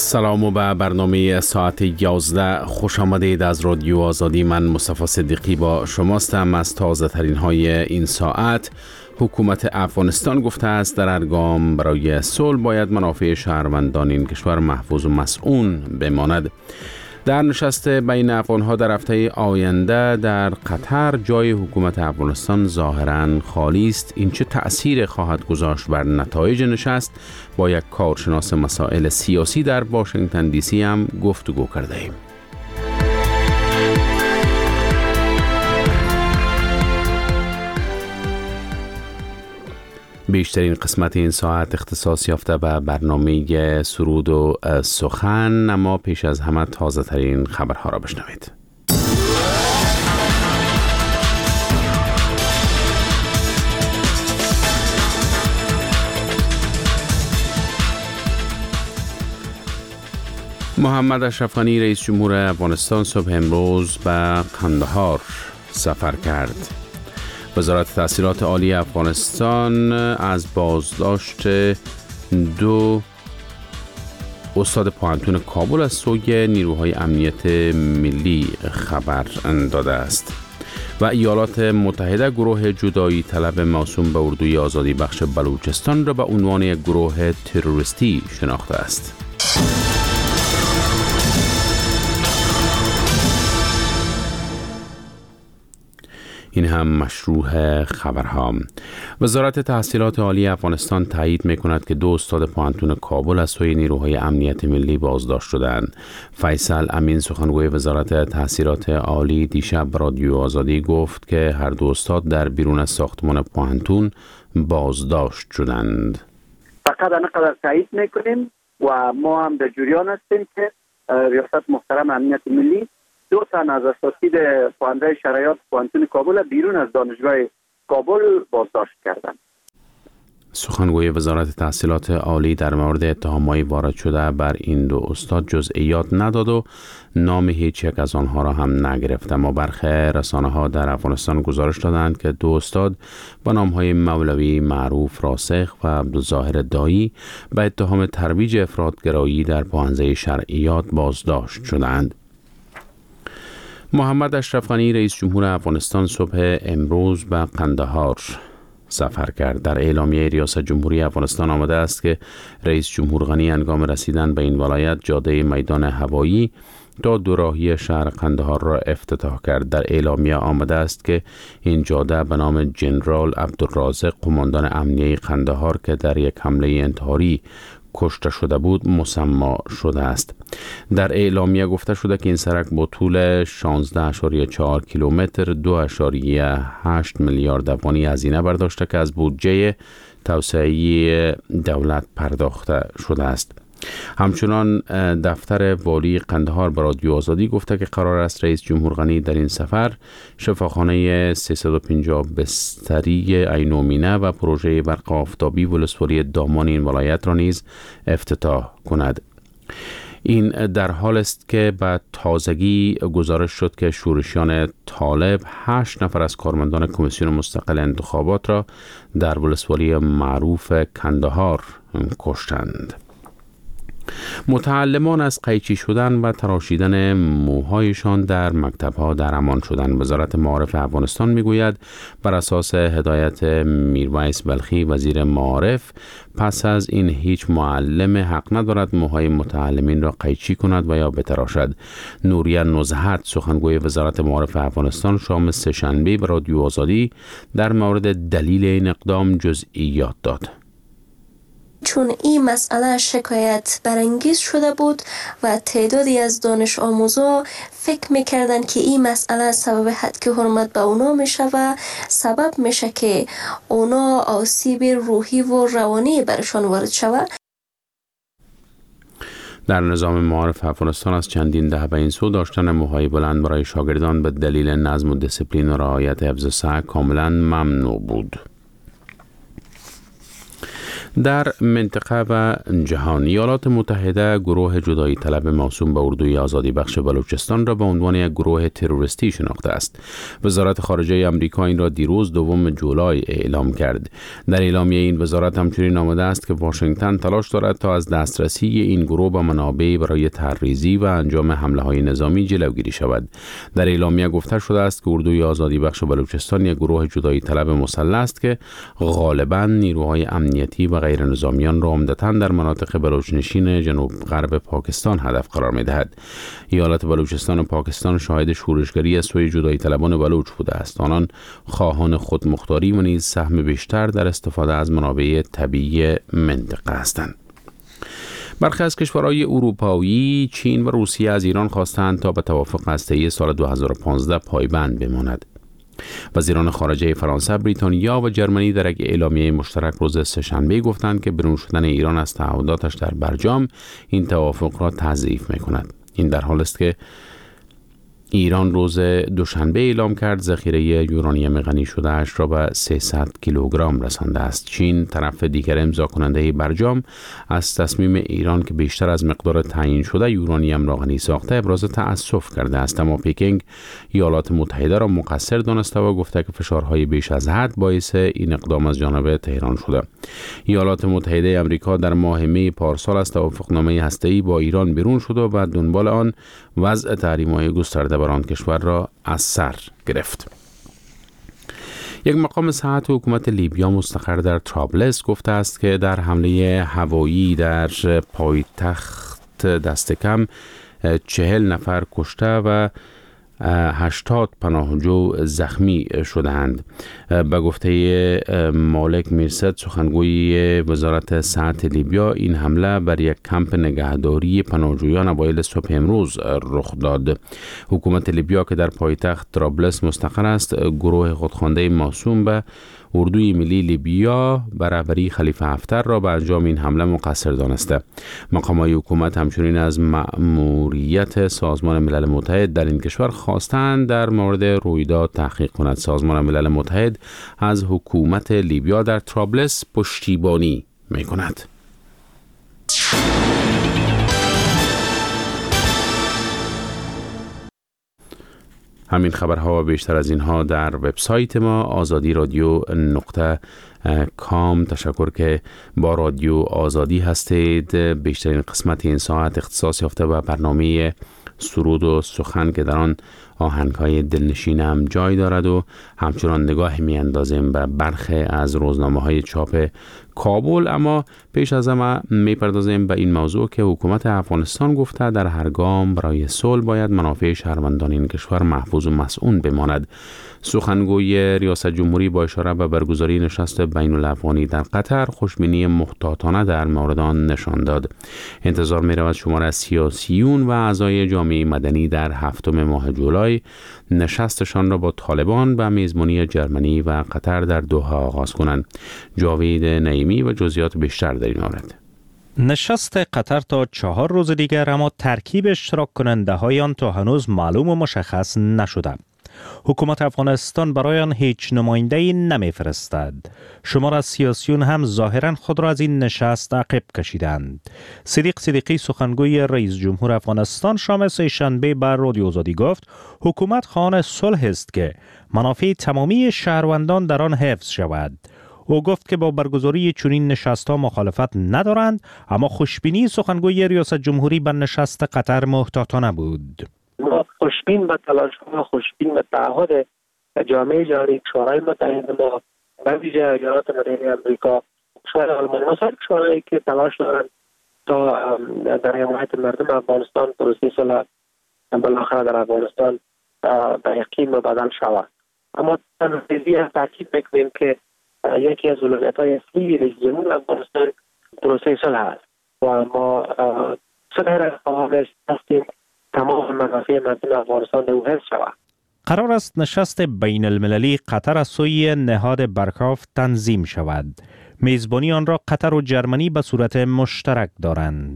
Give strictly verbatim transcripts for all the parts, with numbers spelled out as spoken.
سلام و به برنامه ساعت یازده خوش آمدید. از رادیو آزادی من مصطفی صدیقی با شماستم. از تازه ترین های این ساعت: حکومت افغانستان گفته است در هر گام برای صلح باید منافع شهروندان این کشور محفوظ و مسئول بماند. در نشست بین افغان‌ها در هفته آینده در قطر جای حکومت افغانستان ظاهراً خالی است. این چه تأثیر خواهد گذاشت بر نتایج نشست؟ با یک کارشناس مسائل سیاسی در واشنگتن دی سی هم گفتگو کرده ایم. بیشترین قسمت این ساعت اختصاص یافته به برنامه سرود و سخن، اما پیش از همه تازه ترین خبرها را بشنوید. محمد اشرف غنی رئیس جمهور افغانستان صبح امروز به قندهار سفر کرد. وزارت تحصیلات عالی افغانستان از بازداشت دو استاد پوهنتون کابل از سوی نیروهای امنیت ملی خبر داده است. و ایالات متحده گروه جدایی طلب موسوم به اردوی آزادی بخش بلوچستان را به عنوان یک گروه تروریستی شناخته است. این هم مشروع خبرها. وزارت تحصیلات عالی افغانستان تایید می‌کند که دو استاد پوهنتون کابل از سوی نیروهای امنیت ملی بازداشت شدند. فیصل امین سخنگوی وزارت تحصیلات عالی دیشب رادیو آزادی گفت که هر دو استاد در بیرون از ساختمان پوهنتون بازداشت شدند. فقط انقدر تایید می‌کنیم و ما هم در جریان هستیم که ریاست محترم امنیت ملی دو تن از اساتید پوهنده شرایط پوهنتون کابل بیرون از دانشگاه کابل بازداشت کردند. سخنگوی وزارت تحصیلات عالی در مورد اتهامات وارد شده بر این دو استاد جزئیات نداد و نام هیچ یک از آنها را هم نگرفت، اما برخی رسانه‌ها در افغانستان گزارش دادند که دو استاد با نام‌های مولوی معروف راسخ و عبدالظاهر دایی به اتهام ترویج افراط‌گرایی در پوهنده شرعیات بازداشت شدند. محمد اشرف غنی رئیس جمهور افغانستان صبح امروز به قندهار سفر کرد. در اعلامیه ریاست جمهوری افغانستان آمده است که رئیس جمهور غنی هنگام رسیدن به این ولایت جاده میدان هوایی تا دوراهی شهر قندهار را افتتاح کرد. در اعلامیه آمده است که این جاده به نام جنرال عبدالرازق قماندان امنیه قندهار که در یک حمله انتحاری کشته شده بود مسمی شده است. در اعلامیه گفته شده که این سرک با طول شانزده اشاری چهار کیلومتر دو اشاری هشت میلیارد افغانی هزینه برداشته که از بودجه توسعه دولت پرداخته شده است. همچنان دفتر والی قندهار به رادیو آزادی گفته که قرار است رئیس جمهور غنی در این سفر شفاخانه سیصد و پنجاه بستری عینومینه و پروژه برق آفتابی ولسوالی دامان این ولایت را نیز افتتاح کند. این در حال است که به تازگی گزارش شد که شورشیان طالب هشت نفر از کارمندان کمیسیون مستقل انتخابات را در ولسوالی معروف کندهار کشتند. متعلمان از قیچی شدن و تراشیدن موهایشان در مکتب‌ها در امان شدند. وزارت معارف افغانستان میگوید بر اساس هدایت میرویس بلخی وزیر معارف پس از این هیچ معلم حق ندارد موهای متعلمین را قیچی کند و یا بتراشد. نوریه نزهت سخنگوی وزارت معارف افغانستان شام سه‌شنبه به رادیو آزادی در مورد دلیل این اقدام جزئیات داد. چون این مسئله شکایت برانگیز شده بود و تعدادی از دانش آموزا فکر میکردن که این مسئله سبب هتک حرمت به اونا میشه و سبب میشه که اونا آسیب روحی و روانی برشان وارد شود. در نظام معارف افغانستان از چندین دهه به این سو داشتن موهای بلند برای شاگردان به دلیل نظم و دیسیپلین و رعایت حفظ صحت کاملا ممنوع بود. در منطقه و جهان، ایالات متحده گروه جدایی طلب موسوم به اردوی آزادی بخش بلوچستان را به عنوان یک گروه تروریستی شناخته است. وزارت خارجه آمریکا این را دیروز دوم جولای اعلام کرد. در اعلامیه این وزارت همچنین آمده است که واشنگتن تلاش دارد تا از دسترسی این گروه به منابع برای طرحریزی و انجام حمله‌های نظامی جلوگیری شود. در اعلامیه گفته شده است که اردوی آزادی بخش بلوچستان یک گروه جدایی طلب مسلح است که غالباً نیروهای امنیتی و غیر نظامیان را عمدتاً در مناطق بلوچنشین جنوب غرب پاکستان هدف قرار می‌دهد. ایالت بلوچستان و پاکستان شاهد شورشگری از سوی جدایی طلبان بلوچ بوده است. آنان خواهان خودمختاری و نیز سهم بیشتر در استفاده از منابع طبیعی منطقه هستند. برخی از کشورهای اروپایی، چین و روسیه از ایران خواستند تا به توافق هسته‌ای سال دو هزار و پانزده پایبند بماند. وزیران خارجه فرانسه، بریتانیا و جرمنی در یک اعلامیه مشترک روز سه‌شنبه گفتند که برون شدن ایران از تعهداتش در برجام این توافق را تضعیف می‌کند. این در حالی است که ایران روز دوشنبه اعلام کرد ذخیره یورانیم غنی شده اش را به سیصد کیلوگرم رسانده است. چین، طرف دیگر امضا کننده برجام، از تصمیم ایران که بیشتر از مقدار تعیین شده یورانیم را غنی ساخته ابراز تأسف کرده است، اما پکینگ ایالات متحده را مقصر دانسته و گفته که فشارهای بیش از حد باعث این اقدام از جانب تهران شده. ایالات متحده آمریکا در ماه می پارسال از توافقنامه هسته‌ای با ایران بیرون شد و بعد دنبال آن وضع تحریم‌های گسترده بر آن کشور را از سر گرفت. یک مقام صحت حکومت لیبیا مستقر در طرابلس گفته است که در حمله هوایی در پایتخت دست کم چهل نفر کشته و هشتاد پناهجو زخمی شدند. به گفته مالک میرسد، سخنگوی وزارت صحت لیبیا، این حمله بر یک کمپ نگهداری پناهجویان اوایل صبح امروز رخ داد. حکومت لیبیا که در پایتخت طرابلس مستقر است، گروه خودخوانده موسوم به اردوی ملی لیبیا به رهبری خلیفه حفتر را به انجام این حمله مقصر دانسته. مقامات حکومت همچنین از مأموریت سازمان ملل متحد در این کشور خواستند در مورد رویداد تحقیق کند. سازمان ملل متحد از حکومت لیبیا در طرابلس پشتیبانی می کند. همین خبرها و بیشتر از اینها در وبسایت ما آزادی رادیو نقطه کام. تشکر که با رادیو آزادی هستید. بیشترین قسمت این ساعت اختصاص یافته به برنامه سرود و سخن که در آن آهنگ‌های دلنشین هم جای دارد و همچنان نگاه می‌اندازیم به برخی از روزنامه‌های چاپ کابل. اما پیش از همه می‌پردازیم به این موضوع که حکومت افغانستان گفته در هر گام برای صلح باید منافع شهروندان این کشور محفوظ و مسئول بماند. سخنگوی ریاست جمهوری با اشاره به برگزاری نشست بین الافغانی در قطر خوشبینی محتاطانه در مورد آن نشان داد. انتظار می رود شمار از سیاسیون و اعضای جامعه مدنی در هفتم ماه جولای نشستشان را با طالبان به میزبانی جرمنی و قطر در دوحه آغاز کنند. جاوید نعیمی و جزئیات بیشتر در این مورد. نشست قطر تا چهار روز دیگر، اما ترکیب اشتراک کننده های آن تا هنوز معلوم و مشخص نشده. حکومت افغانستان برای آن هیچ نماینده‌ای نمی‌فرستد. شمار از سیاسیون هم ظاهراً خود را از این نشست عقب کشیدند. صدیق صدیقی، سخنگوی رئیس جمهور افغانستان، شام سه‌شنبه بر رادیو آزادی گفت حکومت خواهان صلح است که منافع تمامی شهروندان در آن حفظ شود. او گفت که با برگزاری چنین نشست‌ها مخالفت ندارند، اما خوشبینی سخنگوی ریاست جمهوری به نشست قطر محتاطانه بود. ما خوشبین به تلاش‌ها، خوشبین به تعهد جامعه جهانی، کشورهای متحد ما، به ویژه ایالات متحده آمریکا، کشور آلمان، مثلا کشورهایی که تلاش دارند تا در حمایت مردم افغانستان پروسه صلح بالاخره در افغانستان به یقین مبدل شود. اما تنظیمی تاکید میکنیم که یکی از اولویت‌های اصلی رئیس جمهور افغانستان پروسه صلح است و ما صلح را خواهان هستیم تمام منافع مردم افغانستان رو حفظ شود. قرار است نشست بین المللی قطر از سوی نهاد برکاف تنظیم شود. میزبانی آن را قطر و جرمنی به صورت مشترک دارند.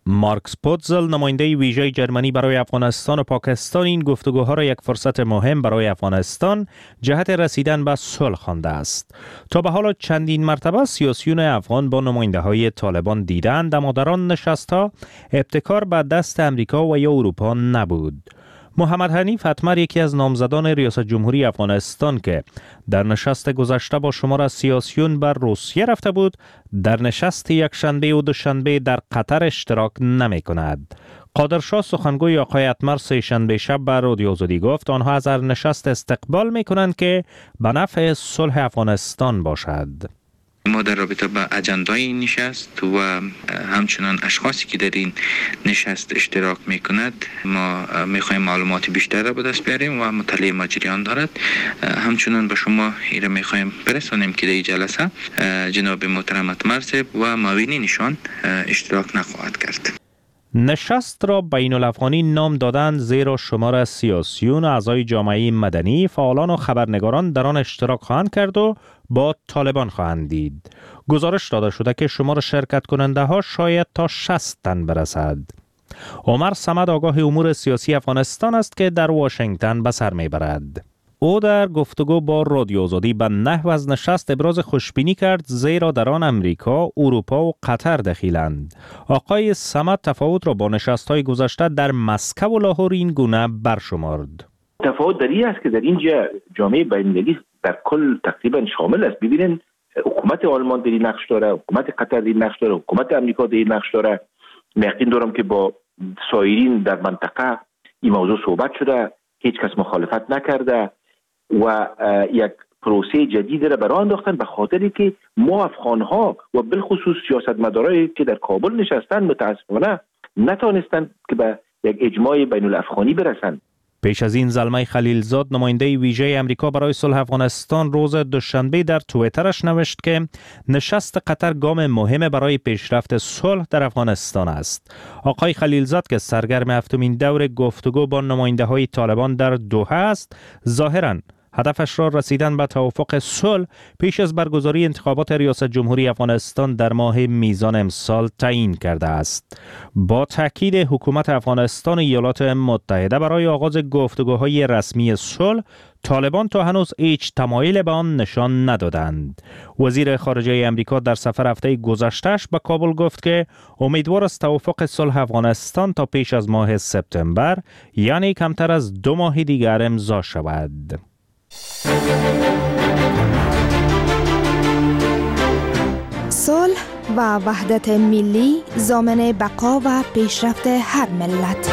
مارکس پوتزل نماینده ویژه جرمنی برای افغانستان و پاکستان این گفتگوها را یک فرصت مهم برای افغانستان جهت رسیدن به صلح خوانده است. تا به حال چندین مرتبه سیاسیون افغان با نماینده های طالبان دیدند، اما در آن نشست‌ها ابتکار به دست امریکا و یا اروپا نبود. محمد حنیف اتمر یکی از نامزدان ریاست جمهوری افغانستان که در نشست گذشته با شمار از سیاسیون بر روسیه رفته بود، در نشست یک شنبه و دوشنبه در قطر اشتراک نمی کند. قادرشاه سخنگوی آقای اتمر سه شنبه شب بر رادیو آزادی گفت آنها از هر نشست استقبال می کنند که به نفع صلح افغانستان باشد. ما در رابطه با اجندای این نشست و همچنان اشخاصی که در این نشست اشتراک میکند ما میخوایم معلومات بیشتر را به دست بیاریم و مطالعه ما جریان دارد. همچنان به شما ایره میخوایم برسانیم که در این جلسه جناب محترم اتمر و معاونینشان اشتراک نخواهد کرد. نشست را بین الافغانی نام دادند زیرا شمار از سیاسیون، اعضای جامعه مدنی، فعالان و خبرنگاران در آن اشتراک خواهند کرد و با طالبان خواهند دید. گزارش داده شده که شمار شرکت کننده ها شاید تا شصت تن برسد. عمر صمد آگاه امور سیاسی افغانستان است که در واشنگتن به سر میبرد. او در گفتگو با رادیو آزادی به نحو از نشست ابراز خوشبینی کرد زیرا در آن امریکا، اروپا و قطر دخیلند. آقای صمد تفاوت را با نشست‌های گذشته در مسکو و لاهور این گونه برشمرد. تفاوت در این است که در اینجا جامعه بین‌المللی در کل تقریبا شامل است. ببینید حکومت آلمان در این نقش داره، حکومت قطر در این نقش داره، حکومت امریکا در این نقش داره. یقین دارم که با سایرین در منطقه این موضوع صحبت شده، هیچ کس مخالفت نکرده و یک پروسه جدید را برای انداختن به خاطری که ما افغان‌ها و بالخصوص سیاستمدارایی که در کابل نشستن متاسفانه نتوانستند که به یک اجماع بین الافغانی برسند. پیش از این زلمه خلیلزاد نماینده ویژه امریکا برای صلح افغانستان روز دوشنبه در توییترش نوشت که نشست قطر گام مهم برای پیشرفت صلح در افغانستان است. آقای خلیلزاد که سرگرم هفتمین دور گفتگو با نماینده های طالبان در دوحه است، ظاهراً هدفش را رسیدن به توافق صلح پیش از برگزاری انتخابات ریاست جمهوری افغانستان در ماه میزان امسال تعیین کرده است. با تاکید حکومت افغانستان و ایالات متحده برای آغاز گفتگوهای رسمی صلح، طالبان تا هنوز هیچ تمایل به آن نشان ندادند. وزیر خارجه امریکا در سفر هفته گذشته‌اش به کابل گفت که امیدوار است توافق صلح افغانستان تا پیش از ماه سپتامبر، یعنی کمتر از دو ماه دیگر امضا شود. صلح و وحدت ملی ضامن بقا و پیشرفت هر ملت.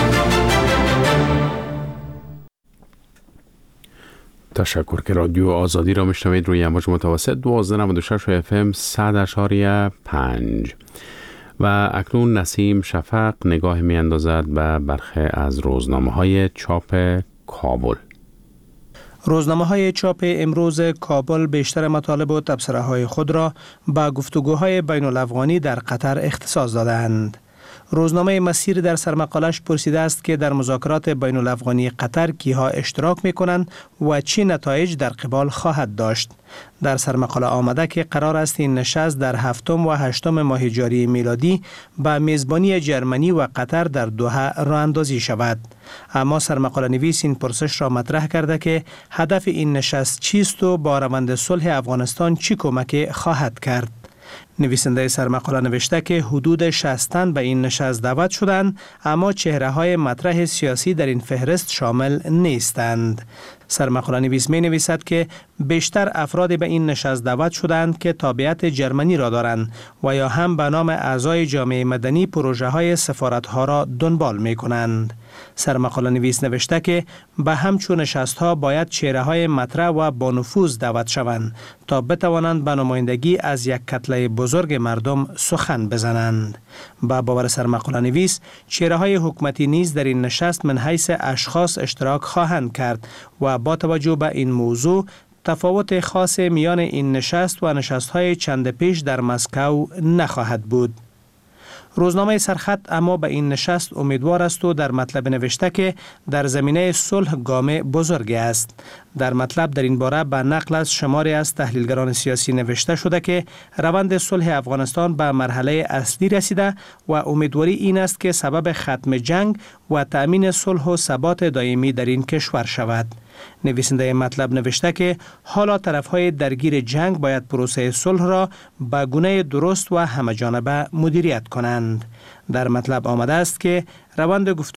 تشکر که رادیو آزادی را میشنوید روی امواج متوسط دوازده نود و شش اف ام صد اشاریه پنج و اکنون نسیم شفق نگاه می اندازد به برخی از روزنامه های چاپ کابل. روزنامه های چاپ امروز کابل بیشتر مطالب و تبصره های خود را با گفتگوهای بین الافغانی در قطر اختصاص دادند. روزنامه مسیر در سرمقالش پرسیده است که در مذاکرات بین الافغانی قطر کیها اشتراک می کنند و چی نتایج در قبال خواهد داشت. در سرمقاله آمده که قرار است این نشست در هفتم و هشتم ماه جاری میلادی با میزبانی جرمنی و قطر در دوحه راه اندازی شود. اما سرمقاله نویس این پرسش را مطرح کرده که هدف این نشست چیست و با روند صلح افغانستان چی کمک خواهد کرد. نویسنده سرمقاله نوشته که حدود شصت تن به این نشست دعوت شدند، اما چهره های مطرح سیاسی در این فهرست شامل نیستند. سرمقاله نویس می نویسد که بیشتر افرادی به این نشست دعوت شدند که تابعیت جرمنی را دارند و یا هم به نام اعضای جامعه مدنی پروژه های سفارت ها را دنبال می کنند. سرمقاله نویس نوشته که به همچون نشست ها باید چهره های مطرح و با نفوذ دعوت شوند تا بتوانند به نمایندگی از یک کتله بزرگ مردم سخن بزنند. با باور سرمقاله نویس، چهره های حکومتی نیز در این نشست من حیث اشخاص اشتراک خواهند کرد و با توجه به این موضوع تفاوت خاص میان این نشست و نشست های چند پیش در مسکو نخواهد بود. روزنامه سرخط اما به این نشست امیدوار است و در مطلب نوشته که در زمینه صلح گام بزرگی است. در مطلب در این باره به نقل از شماری از تحلیلگران سیاسی نوشته شده که روند صلح افغانستان به مرحله اصلی رسیده و امیدواری این است که سبب ختم جنگ و تأمین صلح و ثبات دائمی در این کشور شود. نویسنده مطلب نوشته که حالا طرفهای درگیر جنگ باید پروسه صلح را به گونه درست و همه‌جانبه مدیریت کنند. در مطلب آمده است که روند گفتگو